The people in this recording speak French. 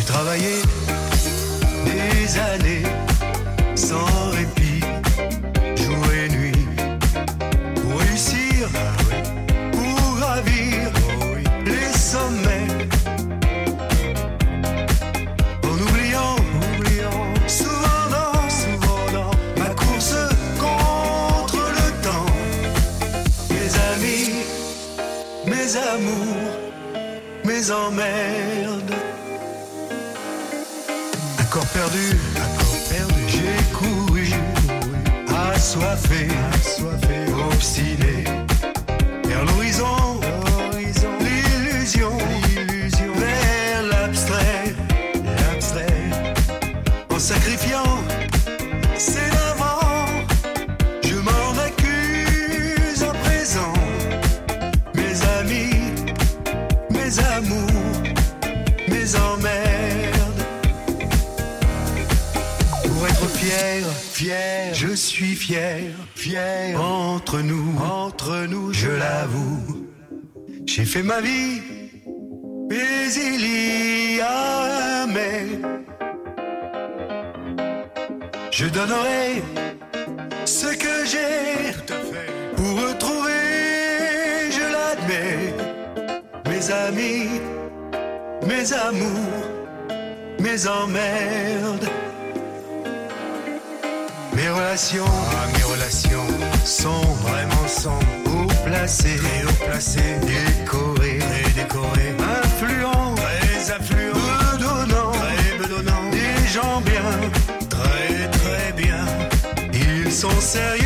J'ai travaillé des années sans répit, jour et nuit, pour réussir, pour gravir les sommets, en oubliant souvent dans ma course contre le temps, mes amis, mes amours, mes emmerdes. Corps perdu, j'ai couru, assoiffé, obstiné, vers l'horizon, l'illusion, vers l'abstrait, en sacrifiant c'est l'avant, je m'en accuse à présent, mes amis, mes amours, mes emmerdes. Pour être fier, je suis fier, entre nous, je l'avoue. J'ai fait ma vie, mais il y a un mais. Je donnerai ce que j'ai pour retrouver, je l'admets, mes amis, mes amours, mes emmerdes. Mes relations sont vraiment haut placées, décorées, influents, bedonnants, des gens bien, très bien. Ils sont sérieux.